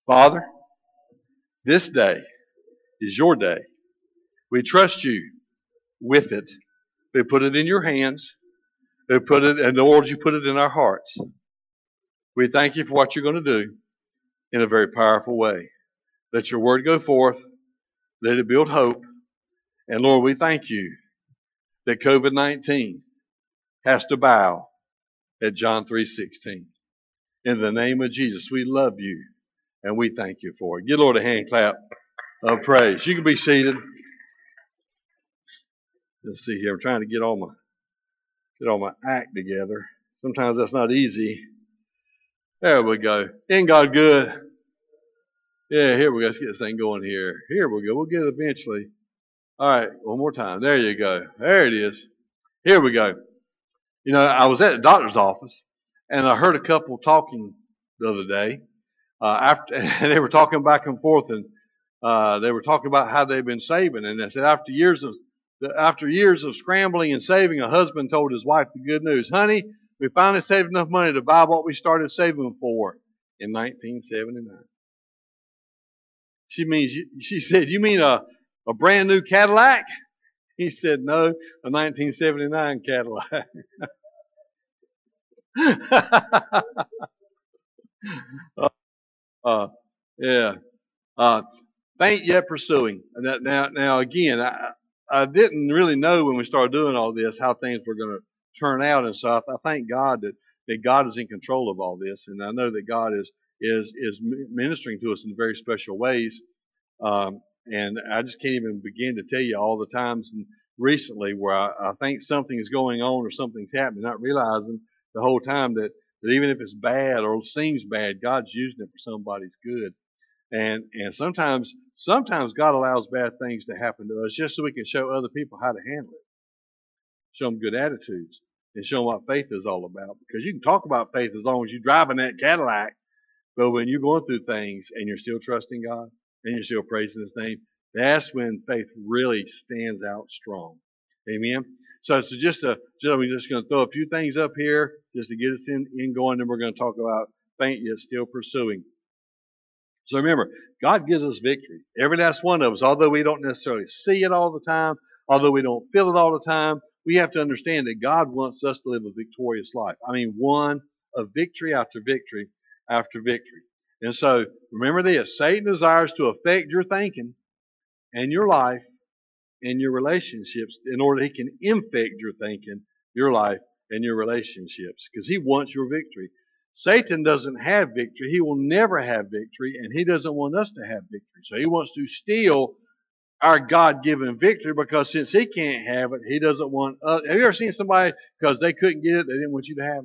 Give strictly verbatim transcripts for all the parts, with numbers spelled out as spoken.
Father, this day is your day. We trust you with it. We put it in your hands. We put it, and Lord, you put it in our hearts. We thank you for what you're going to do in a very powerful way. Let your word go forth. Let it build hope. And Lord, we thank you that COVID nineteen has to bow at John three sixteen. In the name of Jesus, we love you and we thank you for it. Give Lord a hand clap of praise. You can be seated. Let's see here. I'm trying to get all my get all my act together. Sometimes that's not easy. There we go. Ain't God good? Yeah, here we go. Let's get this thing going here. Here we go. We'll get it eventually. All right, one more time. There you go. There it is. Here we go. You know, I was at the doctor's office, and I heard a couple talking the other day. Uh, after, and they were talking back and forth, and uh, they were talking about how they've been saving. And they said after years of after years of scrambling and saving, a husband told his wife the good news: "Honey, we finally saved enough money to buy what we started saving for in nineteen seventy-nine." She means she said, "You mean a a brand new Cadillac?" He said, "No, a nineteen seventy-nine Cadillac." uh, uh, yeah. Uh, faint yet pursuing. Now, now again, I, I didn't really know when we started doing all this how things were going to turn out and stuff. I thank God that, that God is in control of all this, and I know that God is is is ministering to us in very special ways. Um, and I just can't even begin to tell you all the times recently where I, I think something is going on or something's happening, not realizing the whole time that, that even if it's bad or seems bad, God's using it for somebody's good. And and sometimes sometimes God allows bad things to happen to us just so we can show other people how to handle it, show them good attitudes, and show them what faith is all about. Because you can talk about faith as long as you're driving that Cadillac, but when you're going through things and you're still trusting God and you're still praising His name, that's when faith really stands out strong. Amen. So it's just a just, we're just going to throw a few things up here just to get us in, in going, and we're going to talk about faint yet still pursuing. So remember, God gives us victory. Every last one of us, although we don't necessarily see it all the time, although we don't feel it all the time, we have to understand that God wants us to live a victorious life. I mean, one of victory after victory after victory. And so remember this, Satan desires to affect your thinking and your life and your relationships in order he can infect your thinking, your life, and your relationships because he wants your victory. Satan doesn't have victory. He will never have victory, and he doesn't want us to have victory. So he wants to steal our God-given victory because since he can't have it, he doesn't want us. Have you ever seen somebody because they couldn't get it, they didn't want you to have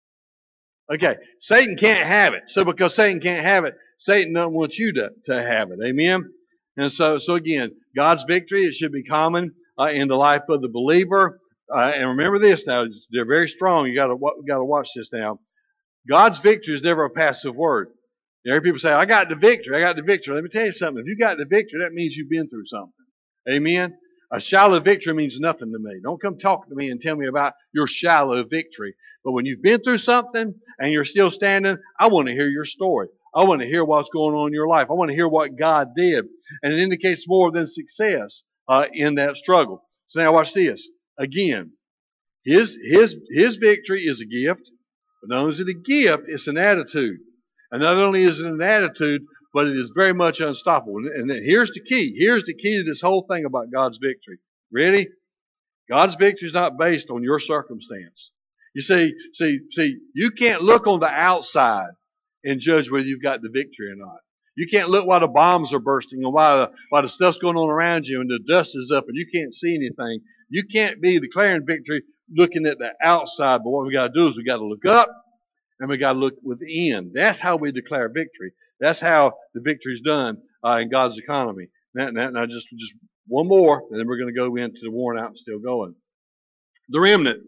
it? Okay, Satan can't have it. So because Satan can't have it, Satan doesn't want you to, to have it. Amen? And so, so again, God's victory, it should be common uh, in the life of the believer. Uh, and remember this now, they're very strong. You got to got to watch this now. God's victory is never a passive word. You know, people say, I got the victory, I got the victory. Let me tell you something. If you got the victory, that means you've been through something. Amen? A shallow victory means nothing to me. Don't come talk to me and tell me about your shallow victory. But when you've been through something and you're still standing, I want to hear your story. I want to hear what's going on in your life. I want to hear what God did. And it indicates more than success uh, in that struggle. So now watch this. Again, his, his, his victory is a gift. But not only is it a gift, it's an attitude. And not only is it an attitude, but it is very much unstoppable. And here's the key. Here's the key to this whole thing about God's victory. Ready? God's victory is not based on your circumstance. You see, see, see, you can't look on the outside and judge whether you've got the victory or not. You can't look while the bombs are bursting and while the, while the stuff's going on around you and the dust is up and you can't see anything. You can't be declaring victory looking at the outside, but what we got to do is we got to look up and we got to look within. That's how we declare victory. That's how the victory is done uh, in God's economy. Now, now, now just, just one more, and then we're going to go into the worn out and still going. The remnant.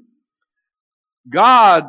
God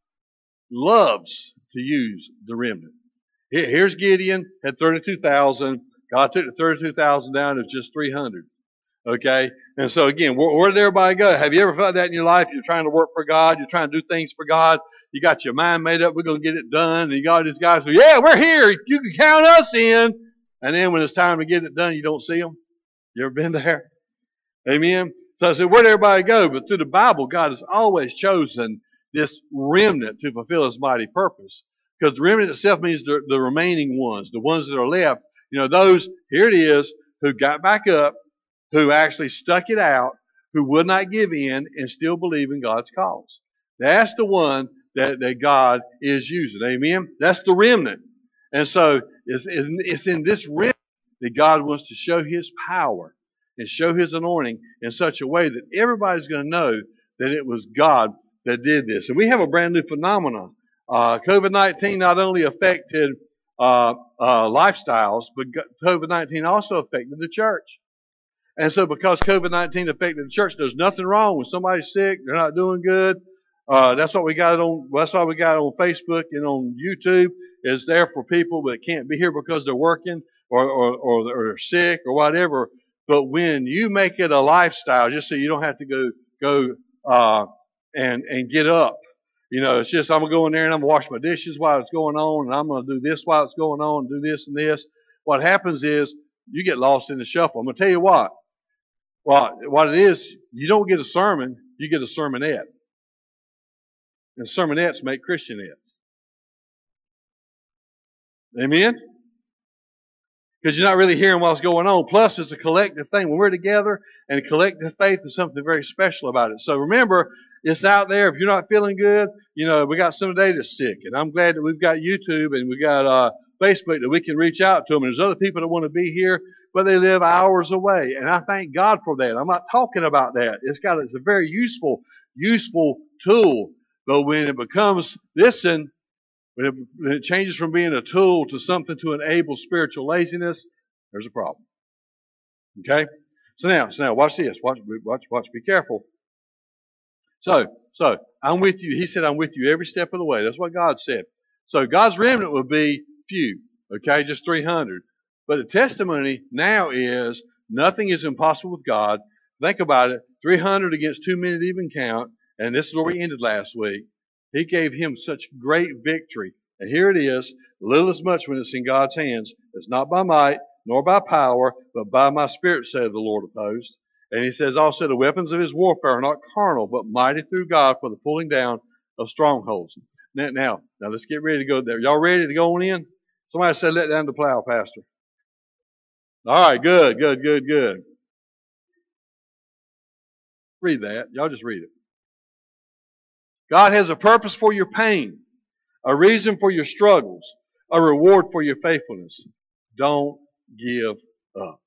loves to use the remnant. Here's Gideon, had thirty-two thousand. God took the thirty-two thousand down to just three hundred. Okay? And so again, where, where did everybody go? Have you ever felt that in your life? You're trying to work for God. You're trying to do things for God. You got your mind made up. We're going to get it done. And you got these guys who, yeah, we're here. You can count us in. And then when it's time to get it done, you don't see them. You ever been there? Amen? So I said, where did everybody go? But through the Bible, God has always chosen this remnant to fulfill His mighty purpose. Because the remnant itself means the, the remaining ones, the ones that are left. You know, those, here it is, who got back up, who actually stuck it out, who would not give in and still believe in God's cause. That's the one that, that God is using. Amen? That's the remnant. And so it's, it's in this remnant that God wants to show His power and show His anointing in such a way that everybody's going to know that it was God that did this. And we have a brand new phenomenon. Uh, COVID nineteen not only affected uh, uh, lifestyles, but COVID nineteen also affected the church. And so because COVID nineteen affected the church, there's nothing wrong when somebody's sick, they're not doing good. Uh, that's what we got on, that's why we got on Facebook and on YouTube. It's there for people that can't be here because they're working or, or, or, or they're sick or whatever. But when you make it a lifestyle, just so you don't have to go, go, uh, and, and get up. You know, it's just, I'm going to go in there and I'm going to wash my dishes while it's going on, and I'm going to do this while it's going on, and do this and this. What happens is you get lost in the shuffle. I'm going to tell you what. Well, what it is, you don't get a sermon, you get a sermonette. And sermonettes make Christianettes. Amen? Because you're not really hearing what's going on. Plus, it's a collective thing. When we're together, and collective faith is something very special about it. So remember, it's out there. If you're not feeling good, you know, we got somebody that's sick. And I'm glad that we've got YouTube and we got uh, Facebook that we can reach out to them. And there's other people that want to be here, but they live hours away. And I thank God for that. I'm not talking about that. It's got, it's a very useful, useful tool. But when it becomes, listen, when it, when it changes from being a tool to something to enable spiritual laziness, there's a problem. Okay? So now, so now, watch this. Watch, watch, watch. Be careful. So, so, I'm with you. He said, I'm with you every step of the way. That's what God said. So God's remnant would be few. Okay? Just three hundred. But the testimony now is nothing is impossible with God. Think about it. three hundred against two men to even count. And this is where we ended last week. He gave him such great victory. And here it is. Little as much when it's in God's hands. It's not by might, nor by power, but by my Spirit, saith the Lord of hosts. And he says also, the weapons of his warfare are not carnal, but mighty through God for the pulling down of strongholds. Now, now, now let's get ready to go there. Y'all ready to go on in? Somebody said, let down the plow, Pastor. All right, good, good, good, good. Read that. Y'all just read it. God has a purpose for your pain, a reason for your struggles, a reward for your faithfulness. Don't give up.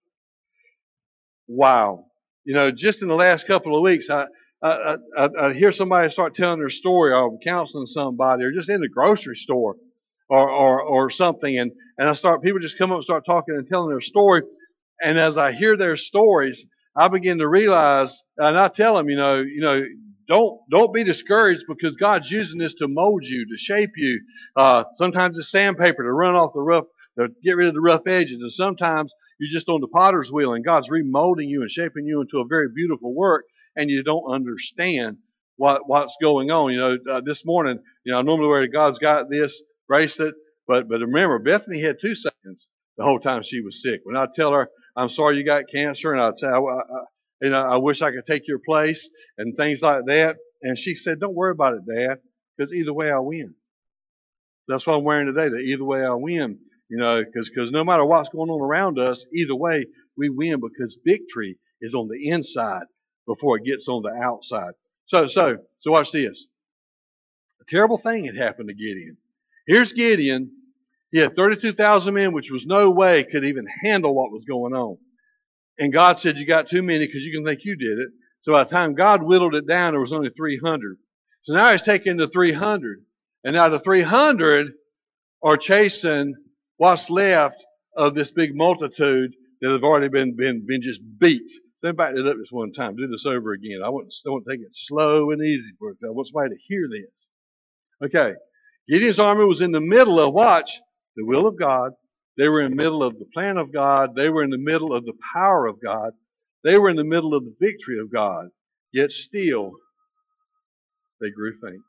Wow. You know, just in the last couple of weeks, I, I, I, I hear somebody start telling their story, or I'm counseling somebody, or just in the grocery store, or, or, or something, and, and I start, people just come up and start talking and telling their story, and as I hear their stories, I begin to realize, and I tell them, you know, you know, don't don't be discouraged because God's using this to mold you, to shape you. Uh, sometimes it's sandpaper to run off the rough, to get rid of the rough edges, and sometimes you're just on the potter's wheel, and God's remolding you and shaping you into a very beautiful work, and you don't understand what what's going on. You know, uh, this morning, you know, normally where God's got this bracelet, but but remember, Bethany had two seconds the whole time she was sick. When I tell her, I'm sorry you got cancer, and I'd say, I, I, you know, I wish I could take your place, and things like that. And she said, don't worry about it, Dad, because either way I win. That's what I'm wearing today, that either way I win. You know, because because no matter what's going on around us, either way we win because victory is on the inside before it gets on the outside. So so so watch this. A terrible thing had happened to Gideon. Here's Gideon. He had thirty-two thousand men, which was no way could even handle what was going on. And God said, you got too many because you can think you did it. So by the time God whittled it down, there was only three hundred. So now he's taking the three hundred. And now the three hundred are chasing what's left of this big multitude that have already been been, been just beat. Then back it up this one time. Do this over again. I want, I want to take it slow and easy for it. I want somebody to hear this. Okay. Gideon's army was in the middle of, watch, the will of God. They were in the middle of the plan of God. They were in the middle of the power of God. They were in the middle of the victory of God, yet still they grew faint.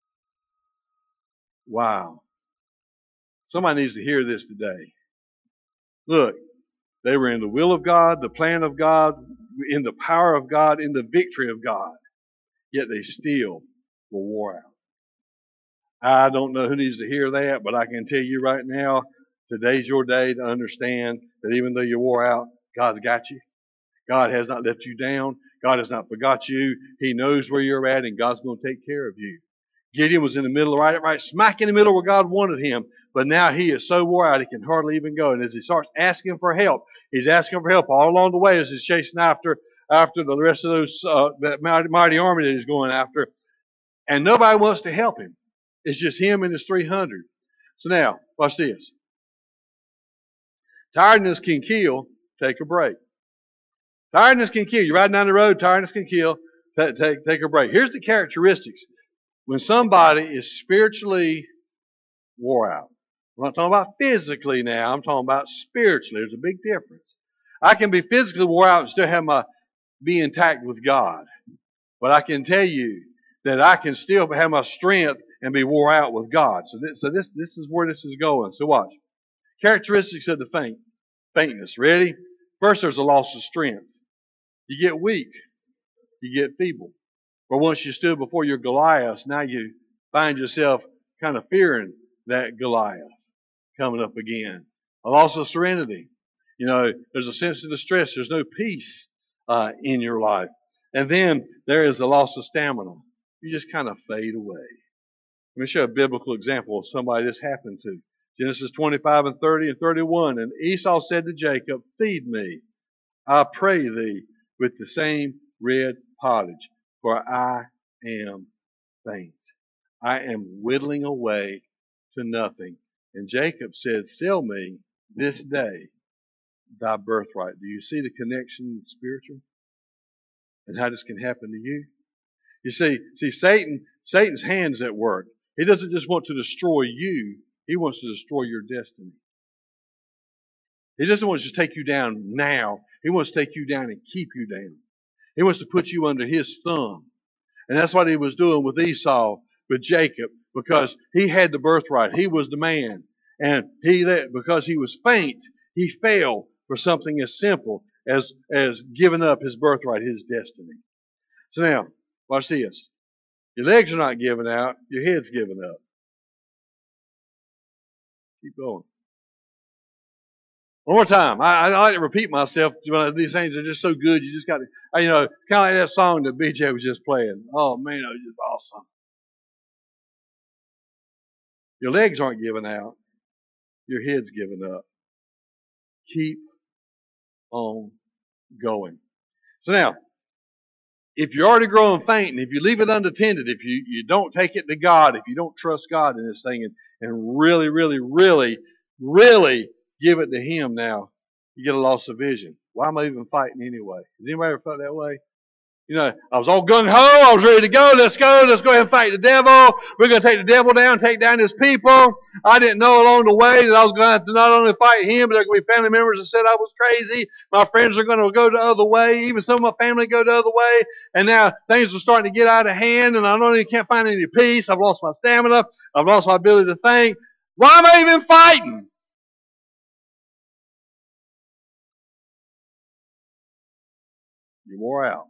Wow. Somebody needs to hear this today. Look, they were in the will of God, the plan of God, in the power of God, in the victory of God, yet they still were wore out. I don't know who needs to hear that, but I can tell you right now, today's your day to understand that even though you're wore out, God's got you. God has not left you down. God has not forgot you. He knows where you're at, and God's going to take care of you. Gideon was in the middle, right, right smack in the middle where God wanted him, but now he is so wore out he can hardly even go. And as he starts asking for help, he's asking for help all along the way as he's chasing after after the rest of those uh, that mighty, mighty army that he's going after, and nobody wants to help him. It's just him and his three hundred. So now, watch this. Tiredness can kill. Take a break. Tiredness can kill. You're riding down the road, tiredness can kill. Take, take, take a break. Here's the characteristics. When somebody is spiritually wore out. I'm not talking about physically now. I'm talking about spiritually. There's a big difference. I can be physically wore out and still have my be intact with God. But I can tell you that I can still have my strength and be wore out with God. So this, so this, this is where this is going. So watch. Characteristics of the faint. Faintness. Ready? First, there's a loss of strength. You get weak. You get feeble. Or once you stood before your Goliath, now you find yourself kind of fearing that Goliath coming up again. A loss of serenity. You know, there's a sense of distress. There's no peace uh, in your life. And then there is a loss of stamina. You just kind of fade away. Let me show a biblical example of somebody this happened to. Genesis twenty-five and thirty and thirty-one. And Esau said to Jacob, feed me, I pray thee, with the same red pottage, for I am faint. I am whittling away to nothing. And Jacob said, sell me this day thy birthright. Do you see the connection spiritual? And how this can happen to you? You see, see, Satan, Satan's hand's at work. He doesn't just want to destroy you. He wants to destroy your destiny. He doesn't want to just take you down now. He wants to take you down and keep you down. He wants to put you under his thumb. And that's what he was doing with Esau, with Jacob, because he had the birthright. He was the man. And he, because he was faint, he fell for something as simple as, as giving up his birthright, his destiny. So now, watch this. Your legs are not giving out. Your head's giving up. Keep going. One more time. I, I like to repeat myself. These things are just so good. You just got to, you know, kind of like that song that B J was just playing. Oh, man, it was just awesome. Your legs aren't giving out. Your head's giving up. Keep on going. So now, if you're already growing faint, and if you leave it unattended, if you, you don't take it to God, if you don't trust God in this thing and, and really, really, really, really give it to Him now, you get a loss of vision. Why am I even fighting anyway? Has anybody ever felt that way? You know, I was all gung-ho, I was ready to go, let's go, let's go ahead and fight the devil. We're going to take the devil down, take down his people. I didn't know along the way that I was going to have to not only fight him, but there were going to be family members that said I was crazy. My friends are going to go the other way. Even some of my family go the other way. And now things are starting to get out of hand, and I not only can't find any peace, I've lost my stamina, I've lost my ability to think. Why am I even fighting? You're wore out.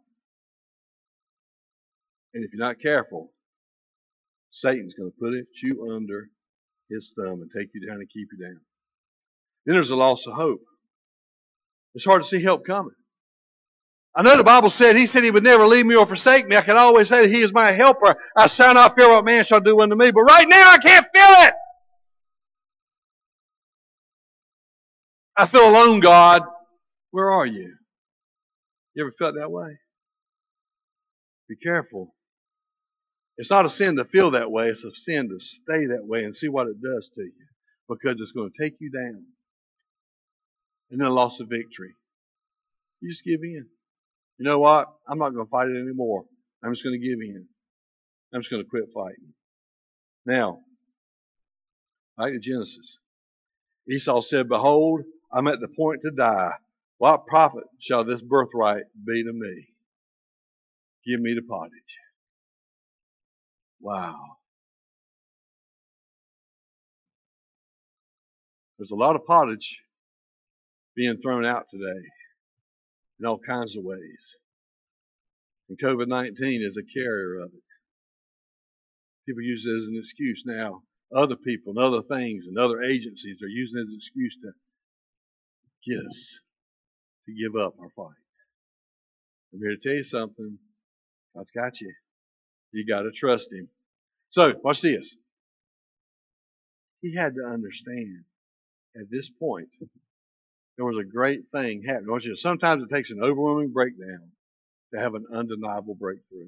And if you're not careful, Satan's going to put it, you under his thumb and take you down and keep you down. Then there's a loss of hope. It's hard to see help coming. I know the Bible said, He said He would never leave me or forsake me. I can always say that He is my helper. I shall not fear what man shall do unto me. But right now I can't feel it. I feel alone, God. Where are you? You ever felt that way? Be careful. It's not a sin to feel that way. It's a sin to stay that way and see what it does to you. Because it's going to take you down. And then a loss of victory. You just give in. You know what? I'm not going to fight it anymore. I'm just going to give in. I'm just going to quit fighting. Now, back to Genesis. Esau said, behold, I'm at the point to die. What profit shall this birthright be to me? Give me the pottage. Wow. There's a lot of pottage being thrown out today in all kinds of ways. And COVID nineteen is a carrier of it. People use it as an excuse now. Other people and other things and other agencies are using it as an excuse to get us to give up our fight. I'm here to tell you something. God's got you. You got to trust Him. So, watch this. He had to understand at this point there was a great thing happening. Watch this. Sometimes it takes an overwhelming breakdown to have an undeniable breakthrough.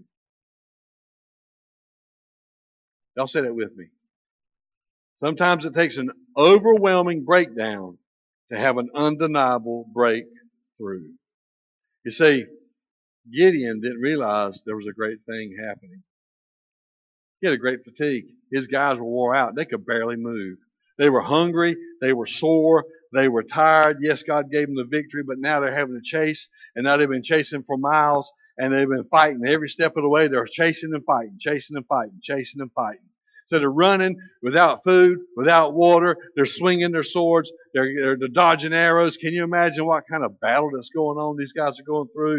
Y'all say that with me. Sometimes it takes an overwhelming breakdown to have an undeniable breakthrough. You see, Gideon didn't realize there was a great thing happening. He had a great fatigue. His guys were wore out. They could barely move. They were hungry. They were sore. They were tired. Yes, God gave them the victory, but now they're having to chase, and now they've been chasing for miles, and they've been fighting. Every step of the way, they're chasing and fighting, chasing and fighting, chasing and fighting. So they're running without food, without water. They're swinging their swords. They're, they're, they're dodging arrows. Can you imagine what kind of battle that's going on these guys are going through?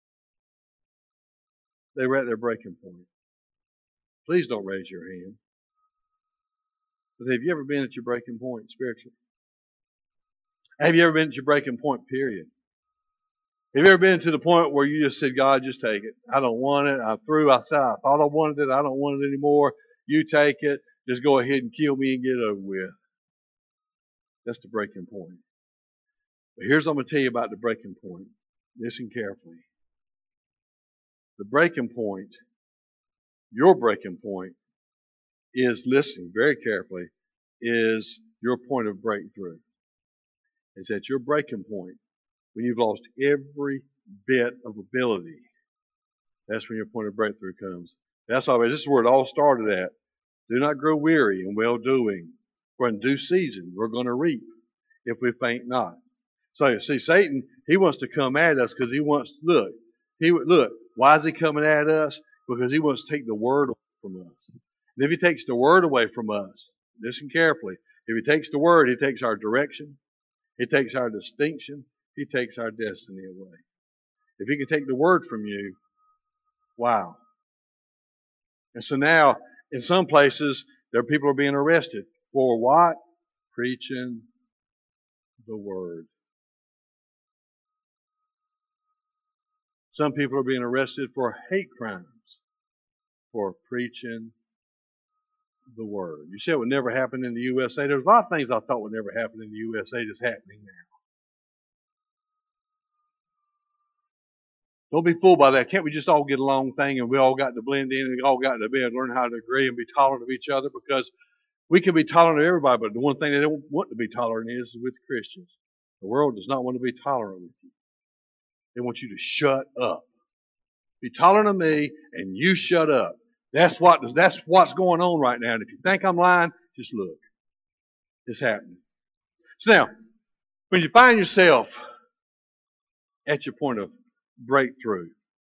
They were at their breaking point. Please don't raise your hand. But have you ever been at your breaking point spiritually? Have you ever been at your breaking point, period? Have you ever been to the point where you just said, God, just take it. I don't want it. I'm through. I said I thought I wanted it. I don't want it anymore. You take it. Just go ahead and kill me and get it over with. That's the breaking point. But here's what I'm going to tell you about the breaking point. Listen carefully. The breaking point, your breaking point, is, listen very carefully, is your point of breakthrough. It's at your breaking point when you've lost every bit of ability. That's when your point of breakthrough comes. That's all. This is where it all started at. Do not grow weary in well doing. For in due season we're going to reap if we faint not. So you see, Satan, he wants to come at us because he wants to look. He look. Why is he coming at us? Because he wants to take the word away from us. And if he takes the word away from us, listen carefully. If he takes the word, he takes our direction. He takes our distinction. He takes our destiny away. If he can take the word from you, wow. And so now, in some places, there are people are being arrested. For what? Preaching the word. Some people are being arrested for hate crimes for preaching the word. You said it would never happen in the U S A. There's a lot of things I thought would never happen in the U S A that's happening now. Don't be fooled by that. Can't we just all get along thing and we all got to blend in and we all got to be able to learn how to agree and be tolerant of each other? Because we can be tolerant of everybody, but the one thing they don't want to be tolerant is, is with Christians. The world does not want to be tolerant with you. They want you to shut up. Be tolerant of me and you shut up. That's what that's what's going on right now. And if you think I'm lying, just look. It's happening. So now, when you find yourself at your point of breakthrough,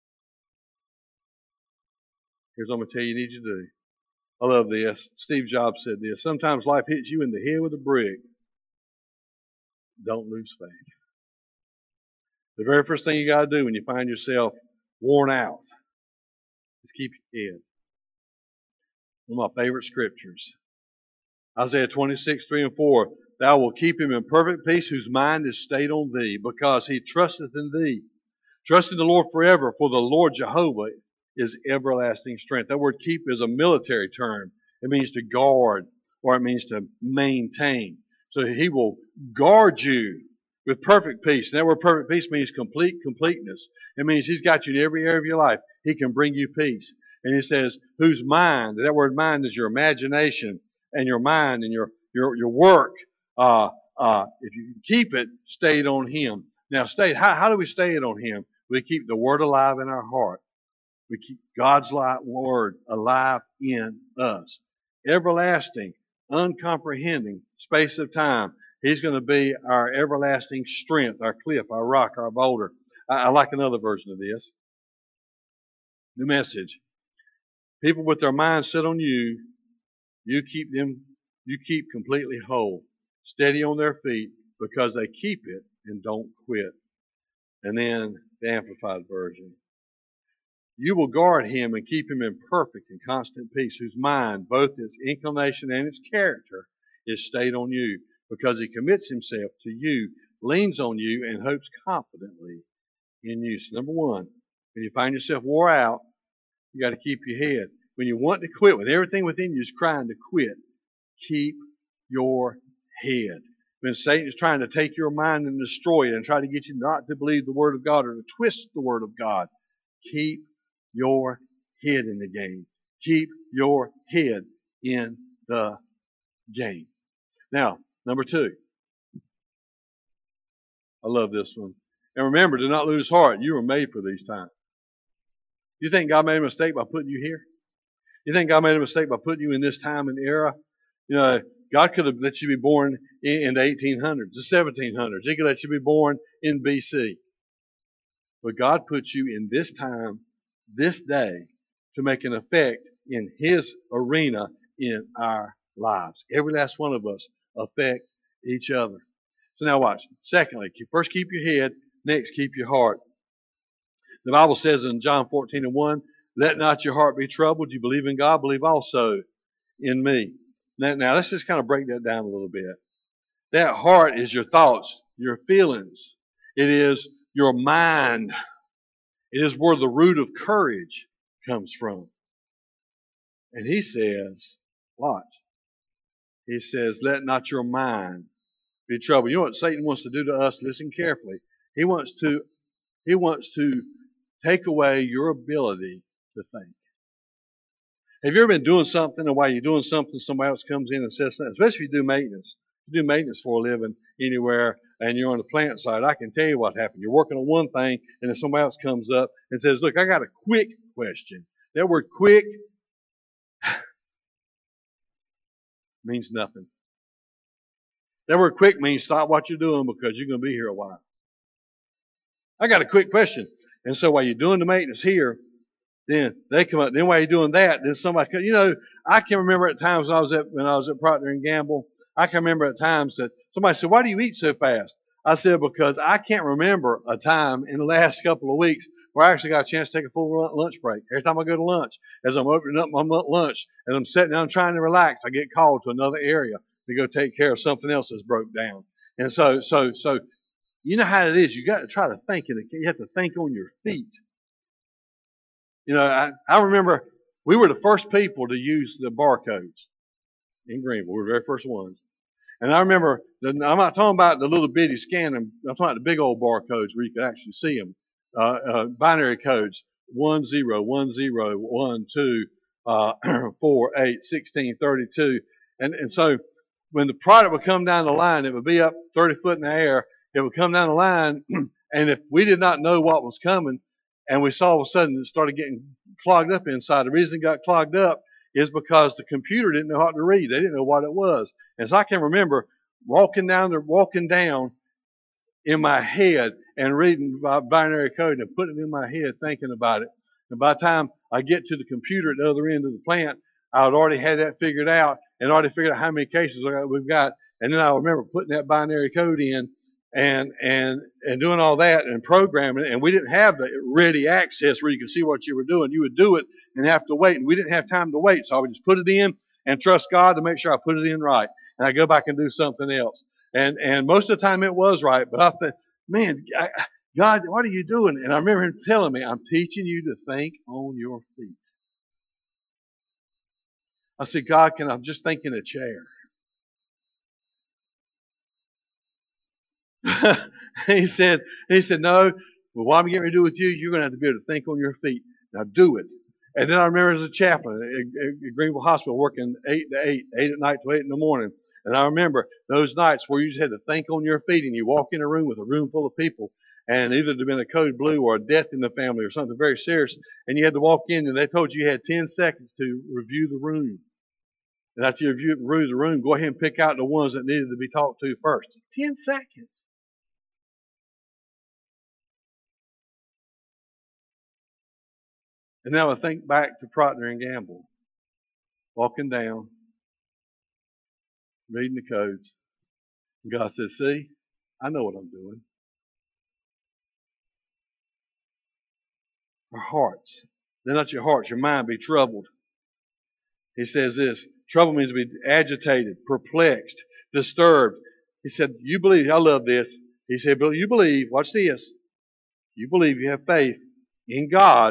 here's what I'm going to tell you you need to do. I love this. Steve Jobs said this. Sometimes life hits you in the head with a brick. Don't lose faith. The very first thing you got to do when you find yourself worn out is keep your head. One of my favorite scriptures. Isaiah twenty-six, three and four. Thou wilt keep him in perfect peace whose mind is stayed on thee, because he trusteth in thee. Trust in the Lord forever, for the Lord Jehovah is everlasting strength. That word keep is a military term. It means to guard, or it means to maintain. So he will guard you with perfect peace. And that word perfect peace means complete completeness. It means he's got you in every area of your life. He can bring you peace. And he says, whose mind, that word mind is your imagination and your mind and your, your, your work. Uh, uh, if you keep it, stayed on him. Now, stay, how, how do we stay it on him? We keep the word alive in our heart. We keep God's word alive in us. Everlasting, uncomprehending space of time. He's going to be our everlasting strength, our cliff, our rock, our boulder. I, I like another version of this. The Message. People with their minds set on you, you keep them, you keep completely whole, steady on their feet because they keep it and don't quit. And then the Amplified Version. You will guard him and keep him in perfect and constant peace, whose mind, both its inclination and its character, is stayed on you, because he commits himself to you, leans on you, and hopes confidently in you. So number one, when you find yourself wore out, you got to keep your head. When you want to quit, when everything within you is trying to quit, keep your head. When Satan is trying to take your mind and destroy it and try to get you not to believe the Word of God or to twist the Word of God, keep your head in the game. Keep your head in the game. Now, number two. I love this one. And remember, do not lose heart. You were made for these times. You think God made a mistake by putting you here? You think God made a mistake by putting you in this time and era? You know, God could have let you be born in, in the eighteen hundreds, the seventeen hundreds. He could let you be born in B C. But God put you in this time, this day, to make an effect in His arena in our lives. Every last one of us affect each other. So now watch. Secondly, first keep your head. Next, keep your heart. The Bible says in John fourteen and one, let not your heart be troubled. You believe in God, believe also in me. Now, now let's just kind of break that down a little bit. That heart is your thoughts, your feelings. It is your mind. It is where the root of courage comes from. And he says, watch. He says, let not your mind be troubled. You know what Satan wants to do to us? Listen carefully. He wants to, he wants to take away your ability to think. Have you ever been doing something, and while you're doing something, somebody else comes in and says something, especially if you do maintenance. If you do maintenance for a living anywhere, and you're on the plant side, I can tell you what happened. You're working on one thing, and then somebody else comes up and says, look, I got a quick question. That word quick means nothing. That word quick means stop what you're doing because you're going to be here a while. I got a quick question. And so while you're doing the maintenance here, then they come up. Then while you're doing that, then somebody comes. You know, I can remember at times when I was at when I was at Procter and Gamble. I can remember at times that somebody said, "Why do you eat so fast?" I said, "Because I can't remember a time in the last couple of weeks where I actually got a chance to take a full lunch break. Every time I go to lunch, as I'm opening up my lunch and I'm sitting down trying to relax, I get called to another area to go take care of something else that's broke down. And so, so, so, you know how it is. You got to try to think, and you have to think on your feet. You know, I, I remember we were the first people to use the barcodes in Greenville. We were the very first ones. And I remember, the, I'm not talking about the little bitty scan. I'm talking about the big old barcodes where you could actually see them. Uh, uh, binary codes, one, zero, one, zero, one, two, uh, four, eight, sixteen, thirty-two. And, and so when the product would come down the line, it would be up thirty foot in the air. It would come down the line. And if we did not know what was coming, and we saw all of a sudden it started getting clogged up inside, the reason it got clogged up is because the computer didn't know how to read. They didn't know what it was. And so I can remember walking down there, walking down in my head and reading binary code and putting it in my head, thinking about it. And by the time I get to the computer at the other end of the plant, I had already had that figured out and already figured out how many cases we've got. And then I remember putting that binary code in and and and doing all that and programming it. And we didn't have the ready access where you could see what you were doing. You would do it and have to wait. And we didn't have time to wait. So I would just put it in and trust God to make sure I put it in right. And I go back and do something else. And and most of the time it was right. But I thought, man, I, God, what are you doing? And I remember him telling me, I'm teaching you to think on your feet. I said, God, can I just think in a chair? he said, he said, no, well, what I'm getting ready to do with you, you're going to have to be able to think on your feet. Now do it. And then I remember as a chaplain at, at Greenville Hospital working eight to eight, eight at night to eight in the morning. And I remember those nights where you just had to think on your feet and you walk in a room with a room full of people and either there'd been a code blue or a death in the family or something very serious. And you had to walk in and they told you you had ten seconds to review the room. And after you've reviewed the room, go ahead and pick out the ones that needed to be talked to first. Ten seconds. And now I think back to Procter and Gamble. Walking down, reading the codes. And God says, see, I know what I'm doing. Our hearts. They're not your hearts, your mind be troubled. He says this, trouble means to be agitated, perplexed, disturbed. He said, you believe, I love this. He said, but you believe, watch this. You believe, you have faith in God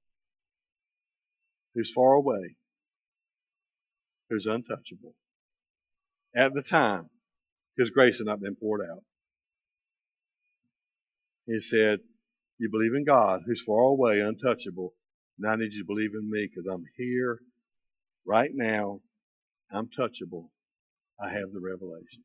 who's far away, who's untouchable. At the time, His grace had not been poured out. He said, you believe in God who's far away, untouchable. Now I need you to believe in me because I'm here right now. I'm touchable. I have the revelation.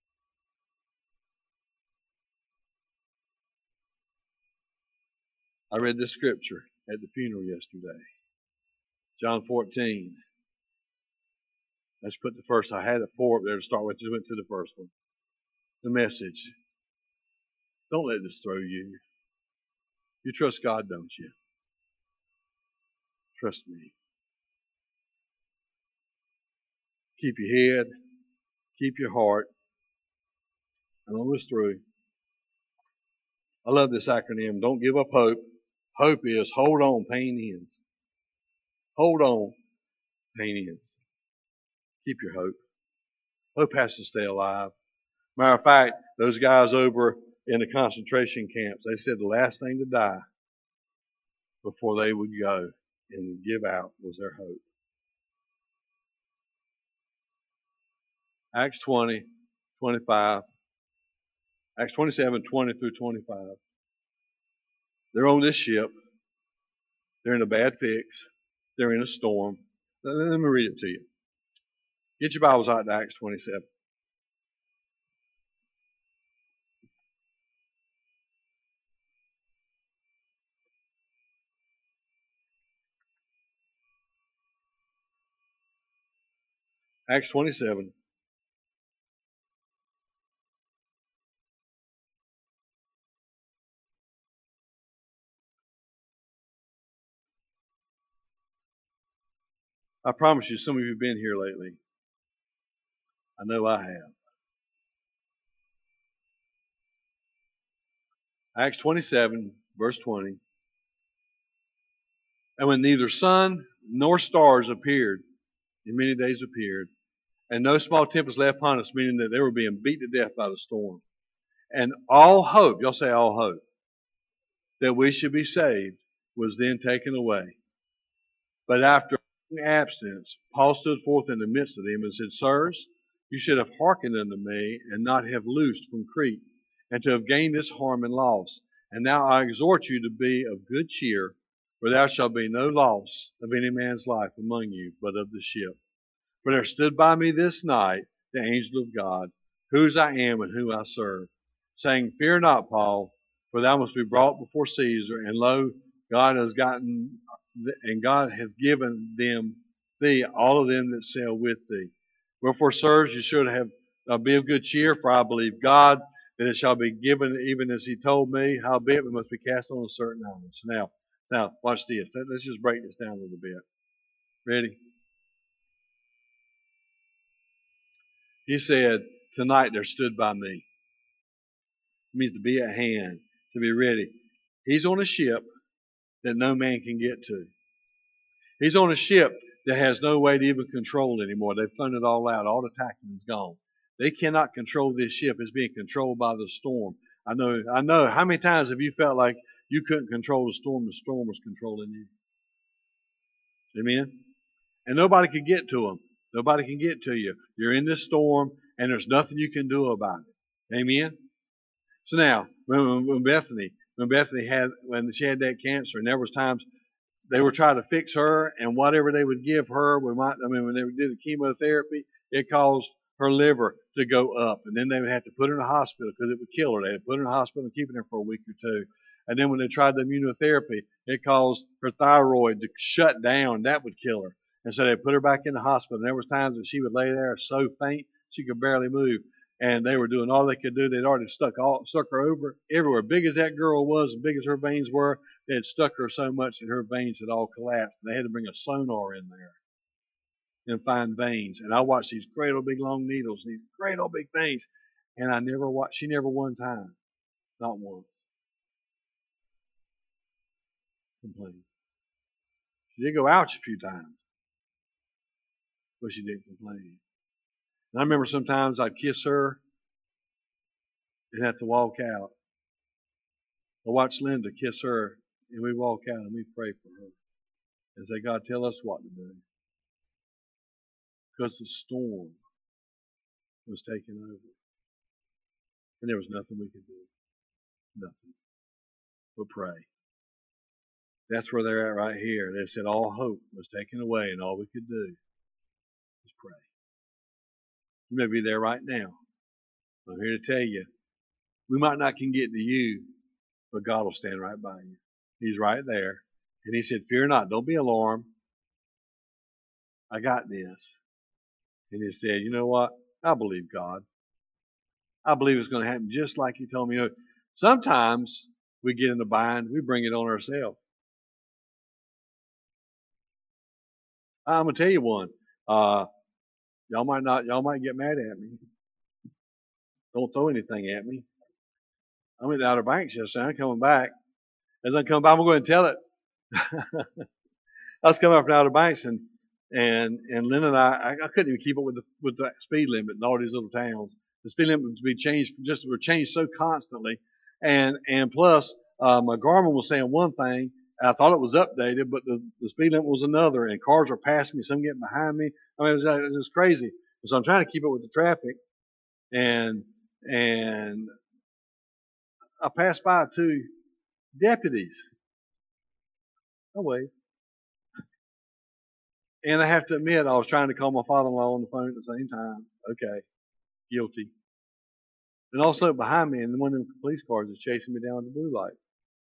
I read this scripture at the funeral yesterday. John fourteen. Let's put the first. I had it four up there to start with. Just went to the first one. The Message. Don't let this throw you. You trust God, don't you? Trust me. Keep your head. Keep your heart. I'm almost through. I love this acronym. Don't give up hope. Hope is hold on, pain ends. Hold on, pain ends. Keep your hope. Hope has to stay alive. Matter of fact, those guys over in the concentration camps, they said the last thing to die before they would go and give out was their hope. Acts twenty, twenty-five. Acts twenty-seven, twenty through twenty-five. They're on this ship. They're in a bad fix. They're in a storm. Let me read it to you. Get your Bibles out to Acts twenty-seven. Acts twenty-seven. I promise you, some of you have been here lately. I know I have. Acts twenty-seven, verse twenty. And when neither sun nor stars appeared, in many days appeared, and no small tempest lay upon us, meaning that they were being beat to death by the storm. And all hope, y'all say all hope, that we should be saved was then taken away. But after abstinence, Paul stood forth in the midst of them and said, sirs, you should have hearkened unto me and not have loosed from Crete, and to have gained this harm and loss. And now I exhort you to be of good cheer, for there shall be no loss of any man's life among you, but of the ship. For there stood by me this night the angel of God, whose I am and whom I serve, saying, fear not, Paul, for thou must be brought before Caesar, and lo, God has gotten, and God hath given them thee all of them that sail with thee. Wherefore, sirs, you should have uh, be of good cheer, for I believe God that it shall be given even as He told me. Howbeit we must be cast on a certain island. So now, now watch this. Let's just break this down a little bit. Ready? He said, tonight there stood by me. It means to be at hand, to be ready. He's on a ship that no man can get to. He's on a ship that has no way to even control it anymore. They've thrown it all out. All the tackling's gone. They cannot control this ship. It's being controlled by the storm. I know, I know. How many times have you felt like you couldn't control the storm? The storm was controlling you. Amen? And nobody can get to them. Nobody can get to you. You're in this storm, and there's nothing you can do about it. Amen? So now, when, when Bethany, when Bethany had, when she had that cancer, and there was times they were trying to fix her, and whatever they would give her, we might, I mean, when they did the chemotherapy, it caused her liver to go up, and then they would have to put her in a hospital because it would kill her. They would put her in a hospital and keep her there for a week or two. And then when they tried the immunotherapy, it caused her thyroid to shut down. That would kill her. And so they put her back in the hospital. And there was times that she would lay there so faint she could barely move. And they were doing all they could do. They'd already stuck all stuck her over everywhere. Big as that girl was, and big as her veins were, they had stuck her so much that her veins had all collapsed. They had to bring a sonar in there and find veins. And I watched these great old big long needles, these great old big things. And I never watched, she never one time, not once, complained. She did go ouch a few times, but she didn't complain. And I remember sometimes I'd kiss her and have to walk out. I watched Linda kiss her, and we'd walk out and we'd pray for her and say, God, tell us what to do. Because the storm was taking over. And there was nothing we could do. Nothing. But pray. That's where they're at right here. They said all hope was taken away and all we could do was pray. You may be there right now. I'm here to tell you, we might not can get to you, but God will stand right by you. He's right there. And he said, fear not, don't be alarmed. I got this. And he said, you know what? I believe God. I believe it's going to happen just like he told me. You know, sometimes we get in a bind, we bring it on ourselves. I'm gonna tell you one. Uh, y'all might not, y'all might get mad at me. Don't throw anything at me. I'm in the Outer Banks yesterday. I'm coming back. As I come back, I'm going to go ahead and tell it. I was coming up from Outer Banks, and and and Lynn and I, I, I couldn't even keep up with the with the speed limit in all these little towns. The speed limit was to be changed, just were changed so constantly, and and plus, uh, my Garmin was saying one thing. I thought it was updated, but the, the speed limit was another, and cars were passing me, some getting behind me. I mean, it was, it was just crazy. So I'm trying to keep up with the traffic, and and I passed by two deputies. I waved. And I have to admit, I was trying to call my father-in-law on the phone at the same time. Okay, guilty. And also behind me, and one of the police cars is chasing me down with the blue light.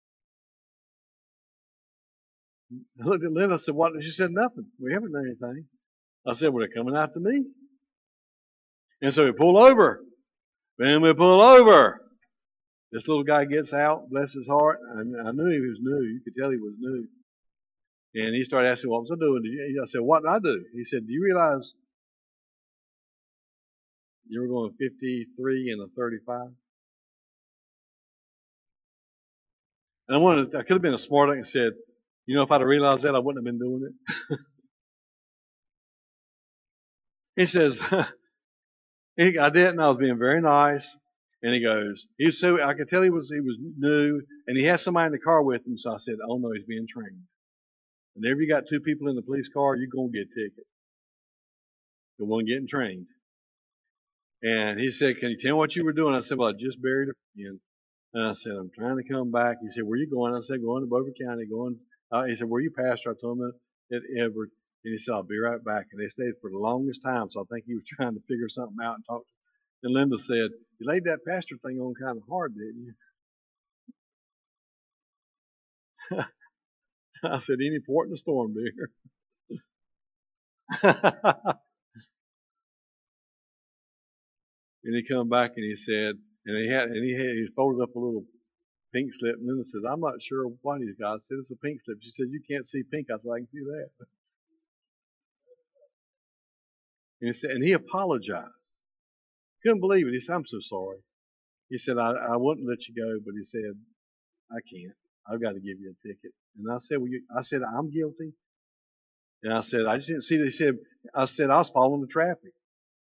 I looked at Linda, I said, what? She said, nothing. We haven't done anything. I said, well, they're coming after me. And so we pull over. Then we pull over. This little guy gets out, bless his heart. I, I knew he was new. You could tell he was new. And he started asking, what was I doing? I said, what did I do? He said, do you realize you were going fifty-three and a thirty-five? And I wanted, I could have been a smart aleck and said, you know, if I'd have realized that, I wouldn't have been doing it. He says, he, I didn't. I was being very nice. And he goes, he was so, I could tell he was, he was new, and he had somebody in the car with him. So I said, oh no, he's being trained. Whenever you got two people in the police car, you're going to get a ticket. The one getting trained. And he said, can you tell me what you were doing? I said, well, I just buried a friend. And I said, I'm trying to come back. He said, where are you going? I said, going to Beaufort County. Going. Uh, he said, where are you pastor? I told him at Edward. And he said, I'll be right back. And they stayed for the longest time. So I think he was trying to figure something out and talk. And Linda said, you laid that pastor thing on kind of hard, didn't you? I said, any port in the storm, dear. And he come back and he said, and he had, and he had, he folded up a little pink slip. And Linda says, I'm not sure what he's got. I said, it's a pink slip. She said, you can't see pink. I said, I can see that. And he said, and he apologized. Couldn't believe it. He said, I'm so sorry. He said, I, I wouldn't let you go, but he said, I can't. I've got to give you a ticket. And I said, well, you, I said, I'm guilty. And I said, I just didn't see that. He said, I said, I was following the traffic.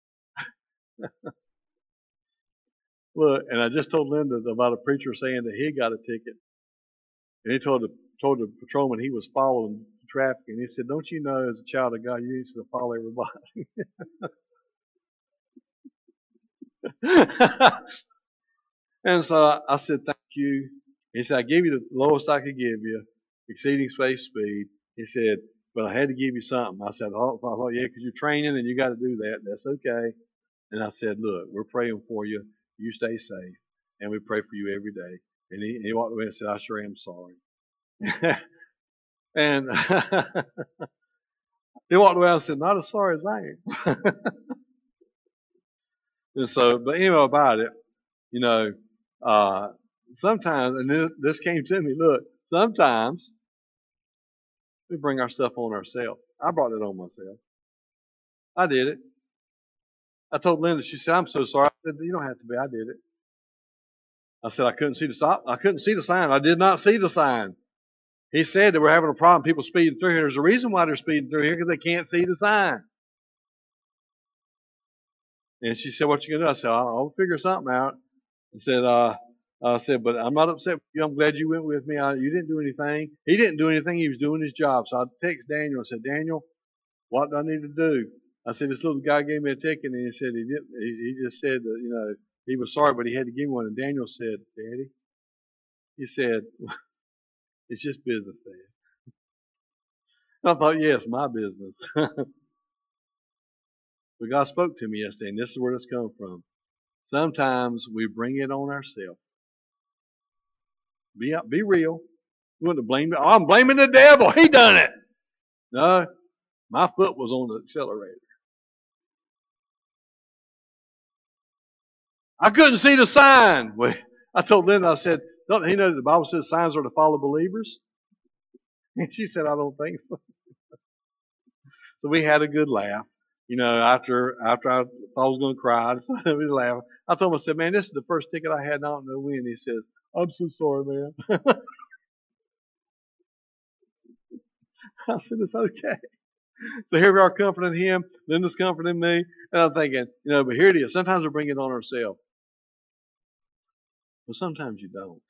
Look, and I just told Linda about a preacher saying that he got a ticket. And he told the, told the patrolman he was following the traffic. And he said, don't you know, as a child of God, you need to follow everybody. And so I said, thank you. He said, I gave you the lowest I could give you, exceeding space speed. He said, but I had to give you something. I said, oh, I thought, yeah, because you're training and you got to do that. That's okay. And I said, look, we're praying for you. You stay safe. And we pray for you every day. And he, he walked away and said, I sure am sorry. And He walked away and said, not as sorry as I am. And so, but anyway about it, you know, uh, sometimes, and this, this came to me, look, sometimes we bring our stuff on ourselves. I brought it on myself. I did it. I told Linda, she said, I'm so sorry. I said, you don't have to be. I did it. I said, I couldn't see the stop. I couldn't see the sign. I did not see the sign. He said that we're having a problem, people speeding through here. There's a reason why they're speeding through here, because they can't see the sign. And she said, what you going to do? I said, I'll, I'll figure something out. I said, uh, I said, but I'm not upset with you. I'm glad you went with me. I, you didn't do anything. He didn't do anything. He was doing his job. So I text Daniel and said, Daniel, what do I need to do? I said, this little guy gave me a ticket, and he said he didn't. He, he just said that, you know, he was sorry, but he had to give me one. And Daniel said, Daddy, he said, it's just business, Dad. I thought, yes, my business. But God spoke to me yesterday, and this is where it's come from. Sometimes we bring it on ourselves. Be be real. We want to blame it. Oh, I'm blaming the devil. He done it. No, my foot was on the accelerator. I couldn't see the sign. Well, I told Linda, I said, don't he know that the Bible says signs are to follow believers? And she said, I don't think so. So we had a good laugh. You know, after after I thought I was going to cry, so we laughed. I told him, I said, man, this is the first ticket I had, and I don't know when. He says, I'm so sorry, man. I said, it's okay. So here we are comforting him. Linda's comforting me. And I'm thinking, you know, but here it is. Sometimes we bring it on ourselves. But sometimes you don't.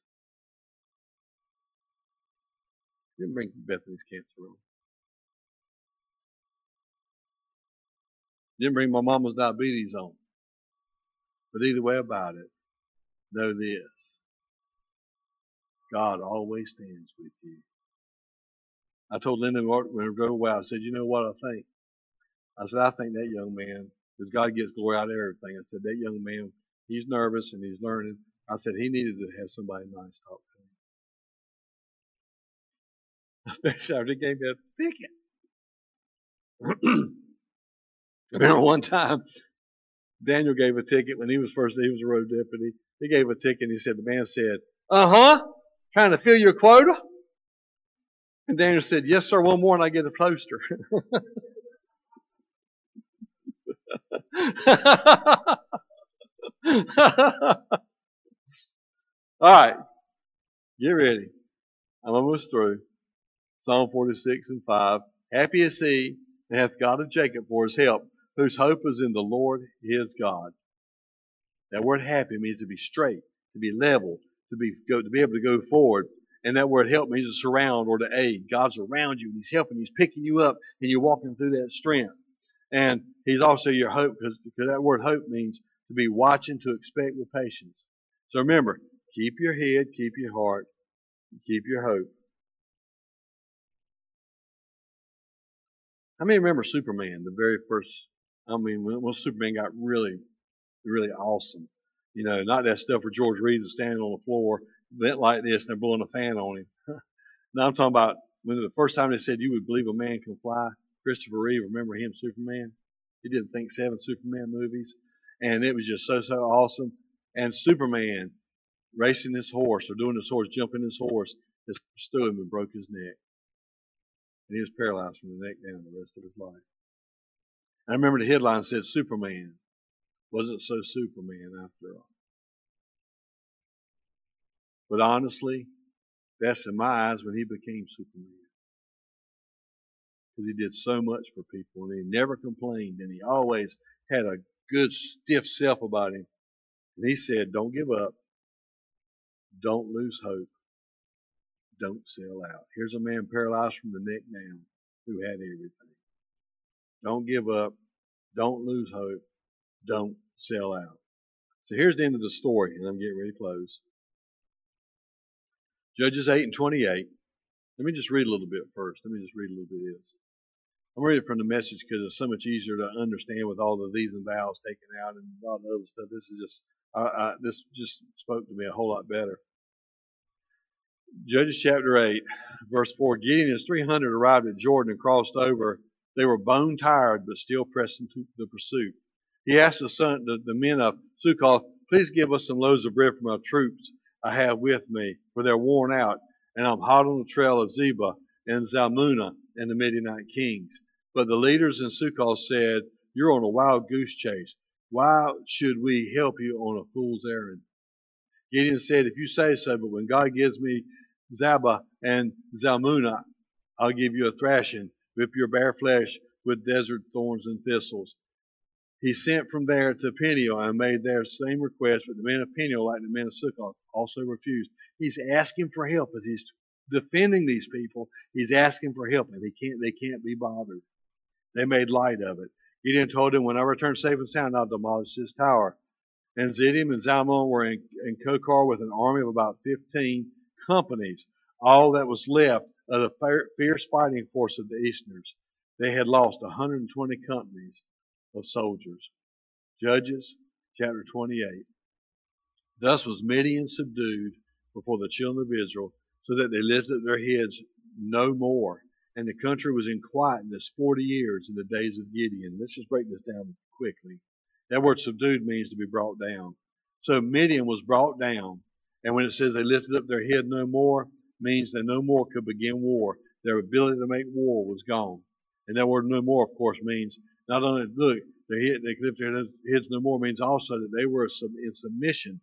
You didn't bring Bethany's cancer on. You didn't bring my mama's diabetes on. But either way about it, know this. God always stands with you. I told Linda when we drove away, I said, you know what I think? I said, I think that young man, because God gets glory out of everything. I said, that young man, he's nervous and he's learning. I said, he needed to have somebody nice talk to him. Especially after he gave me a ticket. I remember one time, Daniel gave a ticket when he was first, he was a road deputy. He gave a ticket and he said, the man said, uh-huh, trying to fill your quota? And Daniel said, yes, sir, one more and I get a toaster. All right, get ready. I'm almost through. Psalm forty-six and five. Happy is he that hath God of Jacob for his help, whose hope is in the Lord his God. That word happy means to be straight, to be level, to be go, to be able to go forward. And that word help means to surround or to aid. God's around you and he's helping you. He's picking you up and you're walking through that strength. And he's also your hope because, because that word hope means to be watching, to expect with patience. So remember, keep your head, keep your heart, keep your hope. How many remember Superman, the very first, I mean, when, when Superman got really, really awesome. You know, not that stuff where George Reeves is standing on the floor, bent like this, and they're blowing a fan on him. Now I'm talking about when the first time they said you would believe a man can fly. Christopher Reeve, remember him, Superman? He did, I think, seven Superman movies. And it was just so, so awesome. And Superman racing this horse or doing this horse, jumping this horse, just stood him and broke his neck. And he was paralyzed from the neck down the rest of his life. I remember the headline said, Superman wasn't so Superman after all. But honestly, that's in my eyes when he became Superman. Because he did so much for people and he never complained and he always had a good stiff self about him. And he said, don't give up. Don't lose hope. Don't sell out. Here's a man paralyzed from the neck down who had everything. Don't give up. Don't lose hope. Don't sell out. So here's the end of the story, and I'm getting ready to close. Judges eight and twenty-eight. Let me just read a little bit first. Let me just read a little bit of this. I'm reading from the Message because it's so much easier to understand with all the these and thous taken out and a lot of other stuff. This is just, I, I, this just spoke to me a whole lot better. Judges chapter eight, verse four. Gideon and his three hundred arrived at Jordan and crossed over They were bone tired, but still pressing to the pursuit. He asked the, son, the, the men of Sukkoth, please give us some loaves of bread from our troops I have with me, for they're worn out, and I'm hot on the trail of Zebah and Zalmunna and the Midianite kings. But the leaders in Sukkoth said, you're on a wild goose chase. Why should we help you on a fool's errand? Gideon said, if you say so, but when God gives me Zebah and Zalmunna, I'll give you a thrashing, whip your bare flesh with desert thorns and thistles. He sent from there to Peniel and made their same request, but the men of Peniel, like the men of Sukkoth, also refused. He's asking for help as he's defending these people. He's asking for help, and they can't, they can't be bothered. They made light of it. Gideon told him, when I return safe and sound, I'll demolish this tower. And Ziddim and Zalmunna were in, in Kokar with an army of about fifteen companies, all that was left of the fierce fighting force of the Easterners. They had lost one hundred twenty companies of soldiers. Judges chapter twenty-eight. Thus was Midian subdued before the children of Israel, so that they lifted up their heads no more. And the country was in quietness forty years in the days of Gideon. Let's just break this down quickly. That word subdued means to be brought down. So Midian was brought down. And when it says they lifted up their head no more, means they no more could begin war. Their ability to make war was gone. And that word no more, of course, means not only, look, they, hit, they lift their heads no more, means also that they were in submission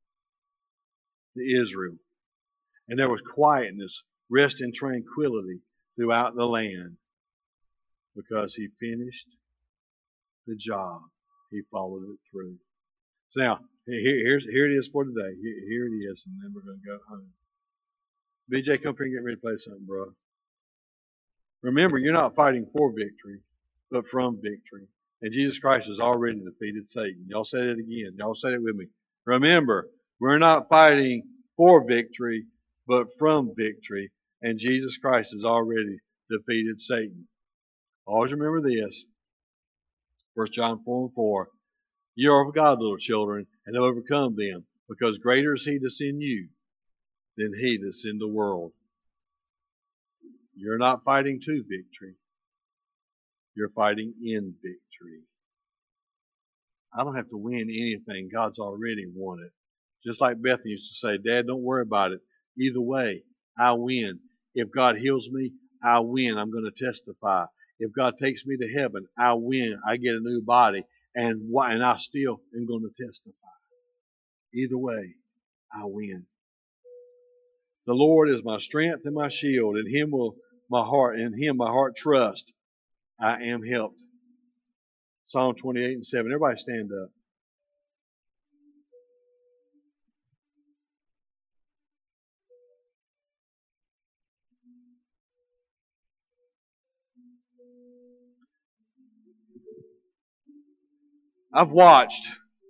to Israel. And there was quietness, rest and tranquility throughout the land because he finished the job. He followed it through. So now, here, here's, here it is for today. Here, here it is, and then we're going to go home. B J, come here and get ready to play something, bro. Remember, you're not fighting for victory, but from victory. And Jesus Christ has already defeated Satan. Y'all say it again. Y'all say it with me. Remember, we're not fighting for victory, but from victory. And Jesus Christ has already defeated Satan. Always remember this. First John four and four. You are of God, little children, and have overcome them, because greater is he that's in you than he that's in the world. You're not fighting to victory. You're fighting in victory. I don't have to win anything. God's already won it. Just like Bethany used to say, Dad, don't worry about it. Either way, I win. If God heals me, I win. I'm going to testify. If God takes me to heaven, I win. I get a new body. And why? And I still am going to testify. Either way, I win. The Lord is my strength and my shield. In Him will my heart, in Him my heart trust. I am helped. Psalm twenty-eight and seven. Everybody stand up. I've watched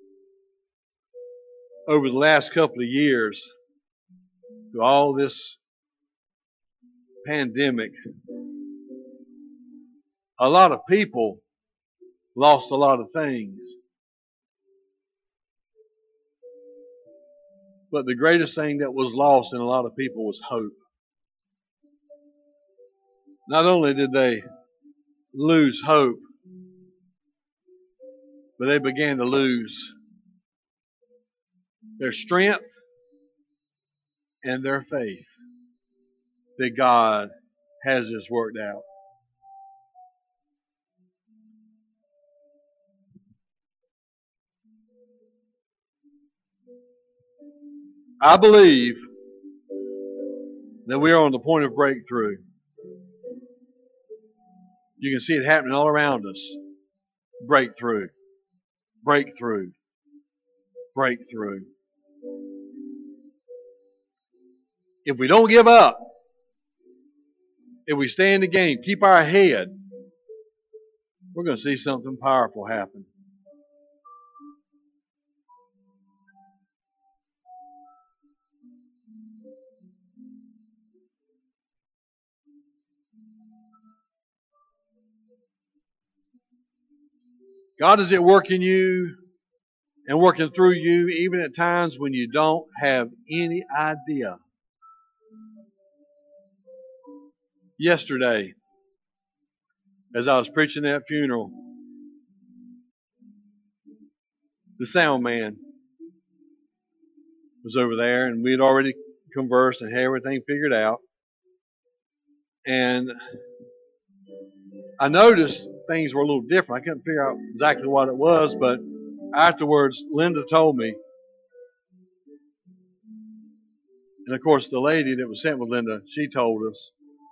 over the last couple of years through all this pandemic, a lot of people lost a lot of things. But the greatest thing that was lost in a lot of people was hope. Not only did they lose hope, but they began to lose their strength and their faith that God has this worked out. I believe that we are on the point of breakthrough. You can see it happening all around us. Breakthrough. Breakthrough. Breakthrough. If we don't give up, if we stay in the game, keep our head, we're going to see something powerful happen. God is at work in you and working through you even at times when you don't have any idea. Yesterday, as I was preaching that funeral, the sound man was over there, and we had already conversed and had everything figured out. And I noticed things were a little different. I couldn't figure out exactly what it was, but afterwards, Linda told me. And of course, the lady that was sent with Linda, she told us,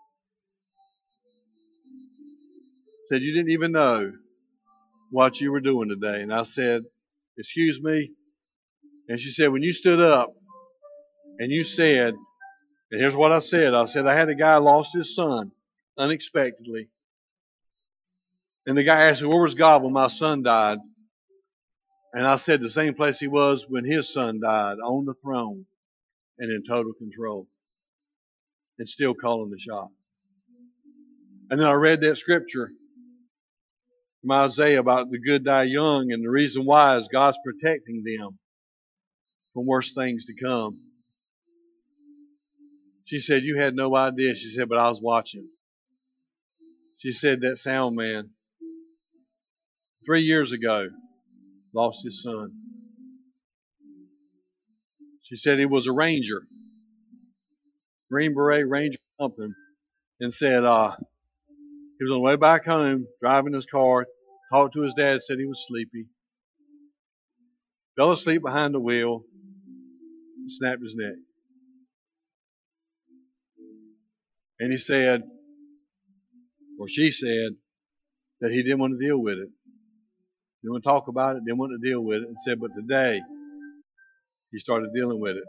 said, you didn't even know what you were doing today. And I said, excuse me. And she said, when you stood up and you said, and here's what I said. I said, I had a guy lost his son unexpectedly. And the guy asked me, where was God when my son died? And I said, the same place he was when his son died, on the throne and in total control. And still calling the shots. And then I read that scripture from Isaiah about the good die young, and the reason why is God's protecting them from worse things to come. She said, you had no idea. She said, but I was watching. She said that sound man, three years ago, lost his son. She said he was a ranger, Green Beret Ranger something, and said uh, he was on the way back home, driving his car, talked to his dad, said he was sleepy, fell asleep behind the wheel, and snapped his neck. And he said, or she said, that he didn't want to deal with it. Didn't want to talk about it, didn't want to deal with it, and said, but today, he started dealing with it.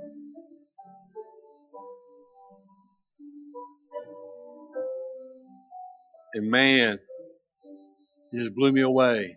And man, it just blew me away.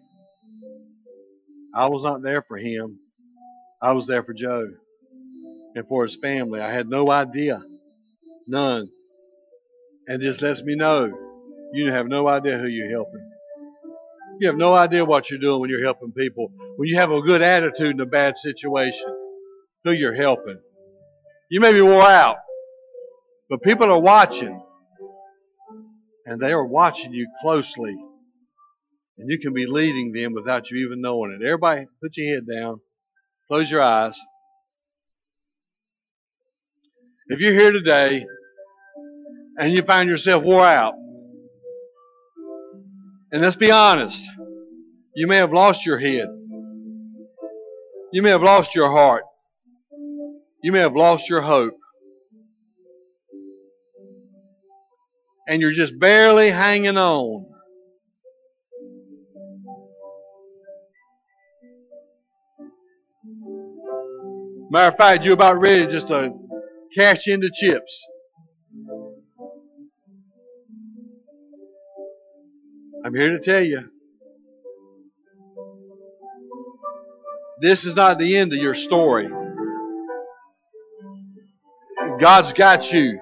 I was not there for him. I was there for Joe and for his family. I had no idea. None. And it just lets me know you have no idea who you're helping. You have no idea what you're doing when you're helping people. When you have a good attitude in a bad situation, who you're helping. You may be wore out, but people are watching. And they are watching you closely. And you can be leading them without you even knowing it. Everybody, put your head down. Close your eyes. If you're here today and you find yourself wore out, and let's be honest, you may have lost your head. You may have lost your heart. You may have lost your hope. And you're just barely hanging on. Matter of fact, you're about ready just to cash in the chips. I'm here to tell you, this is not the end of your story. God's got you.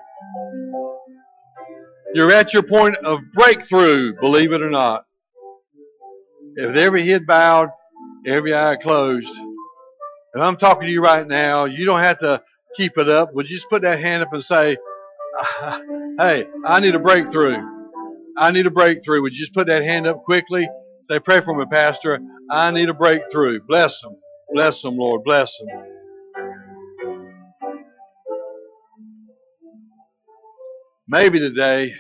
You're at your point of breakthrough, believe it or not. With every head bowed, every eye closed. If I'm talking to you right now, you don't have to keep it up. Would you just put that hand up and say, hey, I need a breakthrough. I need a breakthrough. Would you just put that hand up quickly? Say, pray for me, Pastor. I need a breakthrough. Bless them. Bless them, Lord. Bless them. Maybe today,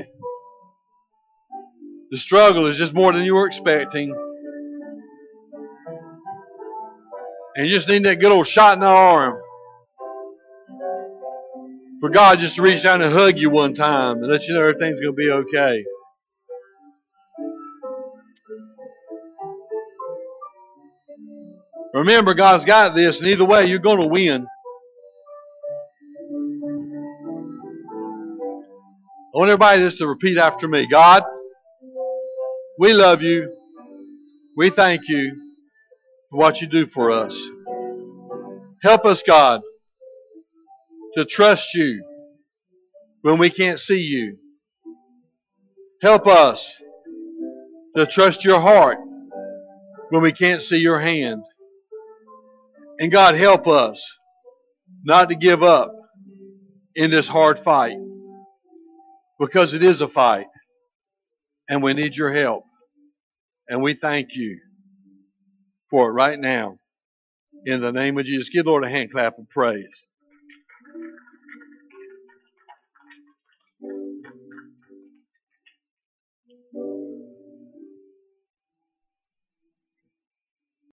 the struggle is just more than you were expecting. And you just need that good old shot in the arm. For God just to reach down and hug you one time and let you know everything's going to be okay. Remember, God's got this, and either way, you're going to win. I want everybody just to repeat after me. God, we love you. We thank you for what you do for us. Help us, God, to trust you when we can't see you. Help us to trust your heart when we can't see your hand. And God, help us not to give up in this hard fight, because it is a fight. And we need your help. And we thank you for it right now. In the name of Jesus. Give the Lord a hand clap of praise.